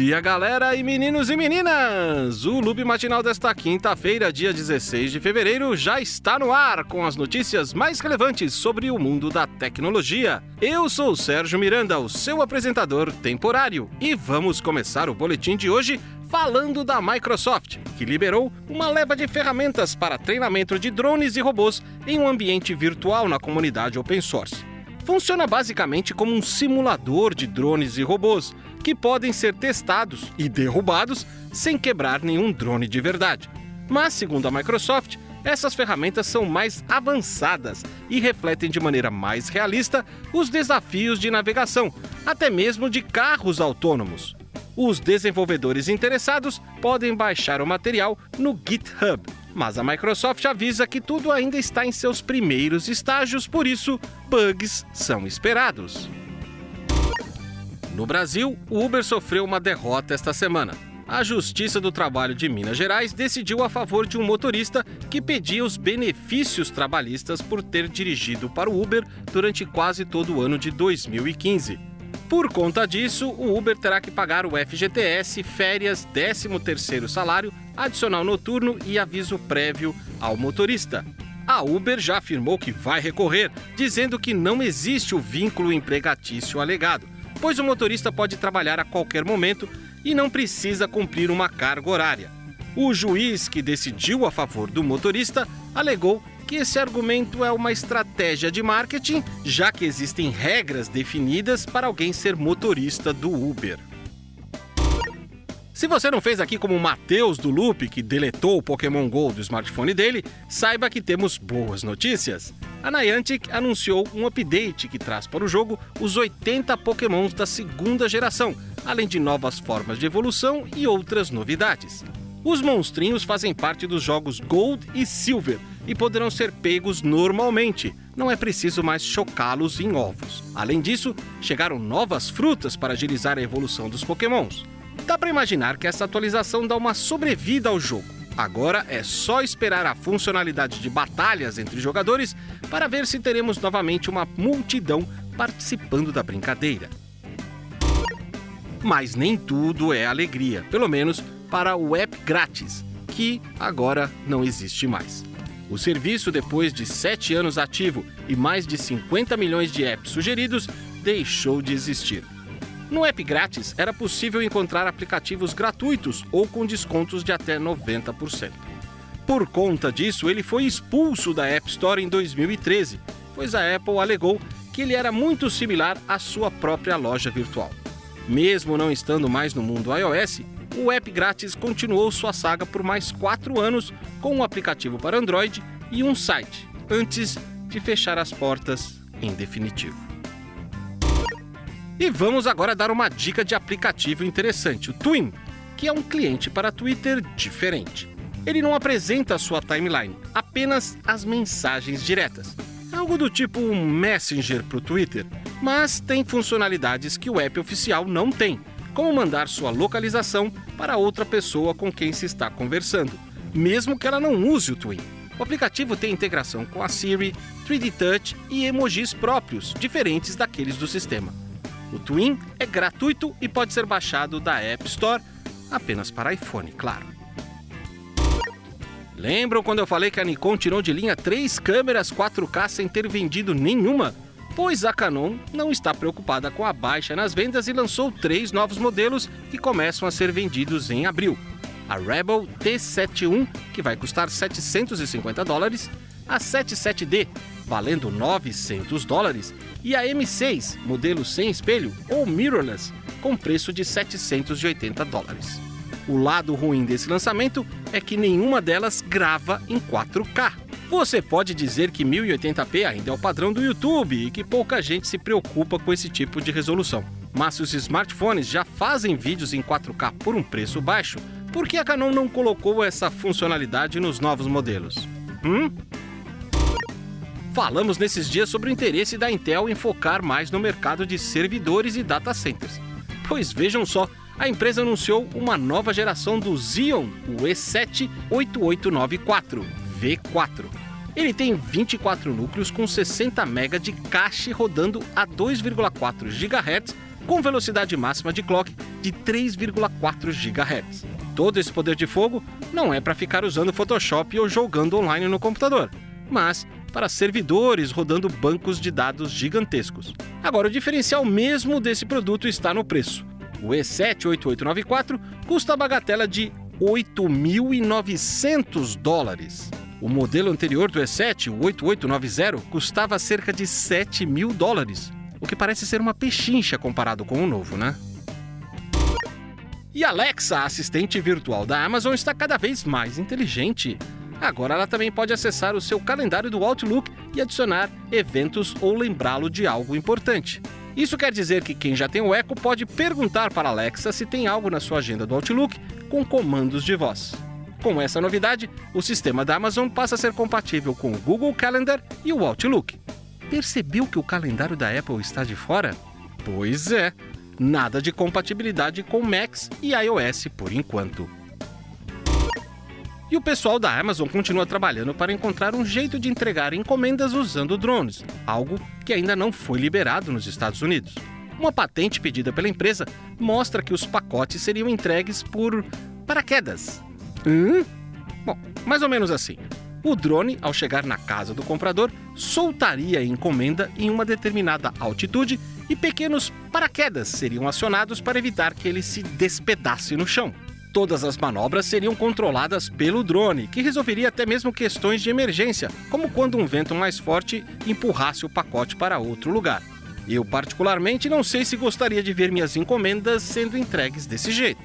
dia, galera e meninos e meninas! O Loop Matinal desta quinta-feira, dia 16 de fevereiro, já está no ar com as notícias mais relevantes sobre o mundo da tecnologia. Eu sou o Sérgio Miranda, o seu apresentador temporário, e vamos começar o boletim de hoje falando da Microsoft, que liberou uma leva de ferramentas para treinamento de drones e robôs em um ambiente virtual na comunidade open source. Funciona basicamente como um simulador de drones e robôs, que podem ser testados e derrubados sem quebrar nenhum drone de verdade. Mas, segundo a Microsoft, essas ferramentas são mais avançadas e refletem de maneira mais realista os desafios de navegação, até mesmo de carros autônomos. Os desenvolvedores interessados podem baixar o material no GitHub, mas a Microsoft avisa que tudo ainda está em seus primeiros estágios, por isso, bugs são esperados. No Brasil, o Uber sofreu uma derrota esta semana. A Justiça do Trabalho de Minas Gerais decidiu a favor de um motorista que pedia os benefícios trabalhistas por ter dirigido para o Uber durante quase todo o ano de 2015. Por conta disso, o Uber terá que pagar o FGTS, férias, 13º salário, adicional noturno e aviso prévio ao motorista. A Uber já afirmou que vai recorrer, dizendo que não existe o vínculo empregatício alegado, pois o motorista pode trabalhar a qualquer momento e não precisa cumprir uma carga horária. O juiz que decidiu a favor do motorista alegou que esse argumento é uma estratégia de marketing, já que existem regras definidas para alguém ser motorista do Uber. Se você não fez aqui como o Matheus do Loop, que deletou o Pokémon GO do smartphone dele, saiba que temos boas notícias. A Niantic anunciou um update que traz para o jogo os 80 Pokémons da segunda geração, além de novas formas de evolução e outras novidades. Os monstrinhos fazem parte dos jogos Gold e Silver e poderão ser pegos normalmente, não é preciso mais chocá-los em ovos. Além disso, chegaram novas frutas para agilizar a evolução dos Pokémons. Dá para imaginar que essa atualização dá uma sobrevida ao jogo. Agora é só esperar a funcionalidade de batalhas entre jogadores para ver se teremos novamente uma multidão participando da brincadeira. Mas nem tudo é alegria, pelo menos para o app grátis, que agora não existe mais. O serviço, depois de 7 anos ativo e mais de 50 milhões de apps sugeridos, deixou de existir. No app grátis, era possível encontrar aplicativos gratuitos ou com descontos de até 90%. Por conta disso, ele foi expulso da App Store em 2013, pois a Apple alegou que ele era muito similar à sua própria loja virtual. Mesmo não estando mais no mundo iOS, o app grátis continuou sua saga por mais 4 anos com um aplicativo para Android e um site, antes de fechar as portas em definitivo. E vamos agora dar uma dica de aplicativo interessante, o Twin, que é um cliente para Twitter diferente. Ele não apresenta a sua timeline, apenas as mensagens diretas. Algo do tipo um Messenger para o Twitter, mas tem funcionalidades que o app oficial não tem, como mandar sua localização para outra pessoa com quem se está conversando, mesmo que ela não use o Twin. O aplicativo tem integração com a Siri, 3D Touch e emojis próprios, diferentes daqueles do sistema. O Twin é gratuito e pode ser baixado da App Store, apenas para iPhone, claro. Lembram quando eu falei que a Nikon tirou de linha 3 câmeras 4K sem ter vendido nenhuma? Pois a Canon não está preocupada com a baixa nas vendas e lançou 3 novos modelos que começam a ser vendidos em abril. A Rebel T7I, que vai custar $750, a 77D, valendo $900, e a M6, modelo sem espelho ou mirrorless, com preço de $780. O lado ruim desse lançamento é que nenhuma delas grava em 4K. Você pode dizer que 1080p ainda é o padrão do YouTube e que pouca gente se preocupa com esse tipo de resolução. Mas se os smartphones já fazem vídeos em 4K por um preço baixo, por que a Canon não colocou essa funcionalidade nos novos modelos? Falamos nesses dias sobre o interesse da Intel em focar mais no mercado de servidores e data centers. Pois vejam só, a empresa anunciou uma nova geração do Xeon, o E7 8894 V4. Ele tem 24 núcleos com 60 MB de cache rodando a 2,4 GHz com velocidade máxima de clock de 3,4 GHz. Todo esse poder de fogo não é para ficar usando Photoshop ou jogando online no computador, mas para servidores rodando bancos de dados gigantescos. Agora, o diferencial mesmo desse produto está no preço. O E7 8894 custa a bagatela de $8.900. O modelo anterior do E7, o 8890, custava cerca de $7.000, o que parece ser uma pechincha comparado com o novo, né? E a Alexa, a assistente virtual da Amazon, está cada vez mais inteligente. Agora ela também pode acessar o seu calendário do Outlook e adicionar eventos ou lembrá-lo de algo importante. Isso quer dizer que quem já tem o Echo pode perguntar para a Alexa se tem algo na sua agenda do Outlook com comandos de voz. Com essa novidade, o sistema da Amazon passa a ser compatível com o Google Calendar e o Outlook. Percebeu que o calendário da Apple está de fora? Pois é, nada de compatibilidade com Macs e iOS por enquanto. E o pessoal da Amazon continua trabalhando para encontrar um jeito de entregar encomendas usando drones, algo que ainda não foi liberado nos Estados Unidos. Uma patente pedida pela empresa mostra que os pacotes seriam entregues por paraquedas. Bom, mais ou menos assim. O drone, ao chegar na casa do comprador, soltaria a encomenda em uma determinada altitude e pequenos paraquedas seriam acionados para evitar que ele se despedace no chão. Todas as manobras seriam controladas pelo drone, que resolveria até mesmo questões de emergência, como quando um vento mais forte empurrasse o pacote para outro lugar. Eu, particularmente, não sei se gostaria de ver minhas encomendas sendo entregues desse jeito.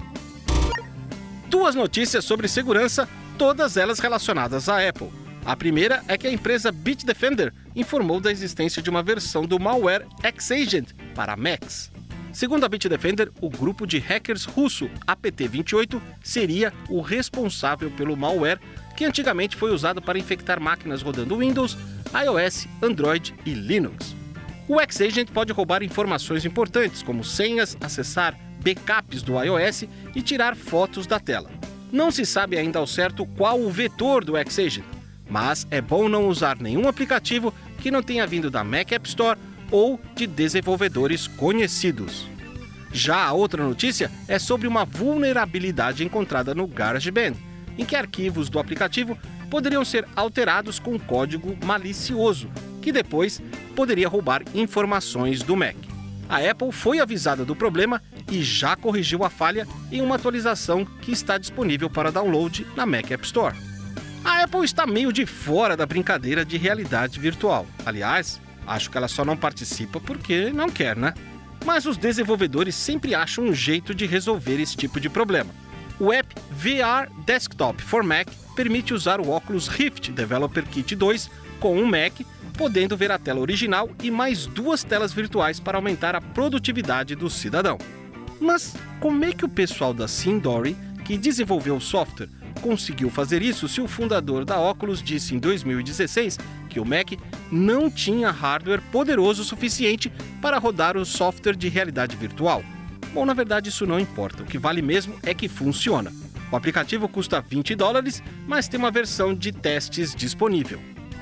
2 notícias sobre segurança, todas elas relacionadas à Apple. A primeira é que a empresa Bitdefender informou da existência de uma versão do malware X-Agent para Macs. Segundo a Bitdefender, o grupo de hackers russo APT28 seria o responsável pelo malware que antigamente foi usado para infectar máquinas rodando Windows, iOS, Android e Linux. O X-Agent pode roubar informações importantes, como senhas, acessar backups do iOS e tirar fotos da tela. Não se sabe ainda ao certo qual o vetor do X-Agent, mas é bom não usar nenhum aplicativo que não tenha vindo da Mac App Store ou de desenvolvedores conhecidos. Já a outra notícia é sobre uma vulnerabilidade encontrada no GarageBand, em que arquivos do aplicativo poderiam ser alterados com código malicioso, que depois poderia roubar informações do Mac. A Apple foi avisada do problema e já corrigiu a falha em uma atualização que está disponível para download na Mac App Store. A Apple está meio de fora da brincadeira de realidade virtual. Aliás, acho que ela só não participa porque não quer, né? Mas os desenvolvedores sempre acham um jeito de resolver esse tipo de problema. O app VR Desktop for Mac permite usar o óculos Rift Developer Kit 2 com um Mac, podendo ver a tela original e mais 2 telas virtuais para aumentar a produtividade do cidadão. Mas como é que o pessoal da Sindori, que desenvolveu o software, conseguiu fazer isso se o fundador da Oculus disse em 2016 que o Mac não tinha hardware poderoso o suficiente para rodar o software de realidade virtual? Bom, na verdade isso não importa, o que vale mesmo é que funciona. O aplicativo custa $20, mas tem uma versão de testes disponível.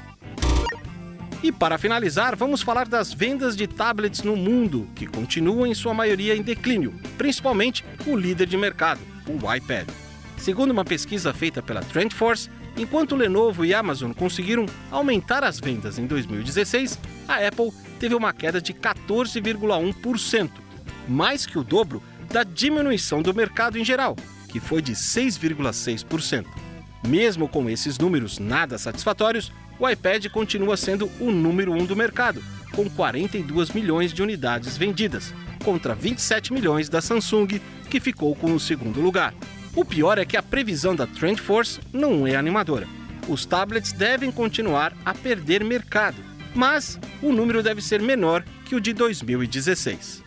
E para finalizar, vamos falar das vendas de tablets no mundo, que continuam em sua maioria em declínio, principalmente o líder de mercado, o iPad. Segundo uma pesquisa feita pela TrendForce, enquanto Lenovo e Amazon conseguiram aumentar as vendas em 2016, a Apple teve uma queda de 14,1%, mais que o dobro da diminuição do mercado em geral, que foi de 6,6%. Mesmo com esses números nada satisfatórios, o iPad continua sendo o número 1 do mercado, com 42 milhões de unidades vendidas, contra 27 milhões da Samsung, que ficou com o segundo lugar. O pior é que a previsão da TrendForce não é animadora. Os tablets devem continuar a perder mercado, mas o número deve ser menor que o de 2016.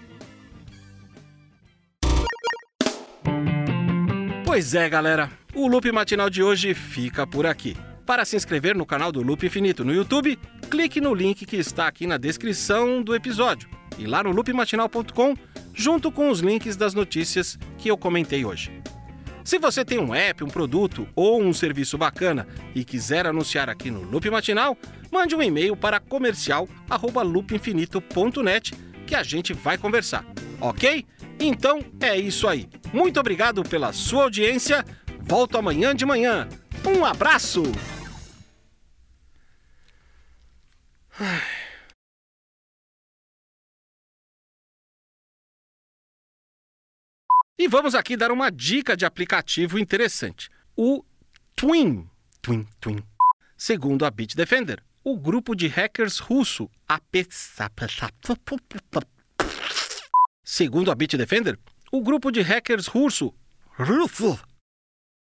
Pois é, galera, o Loop Matinal de hoje fica por aqui. Para se inscrever no canal do Loop Infinito no YouTube, clique no link que está aqui na descrição do episódio e lá no loopmatinal.com, junto com os links das notícias que eu comentei hoje. Se você tem um app, um produto ou um serviço bacana e quiser anunciar aqui no Loop Matinal, mande um e-mail para comercial@loopinfinito.net que a gente vai conversar, ok? Então é isso aí. Muito obrigado pela sua audiência. Volto amanhã de manhã. Um abraço! E vamos aqui dar uma dica de aplicativo interessante. O Twin. Segundo a Bitdefender, o grupo de hackers russo Segundo a Bitdefender, o grupo de hackers russo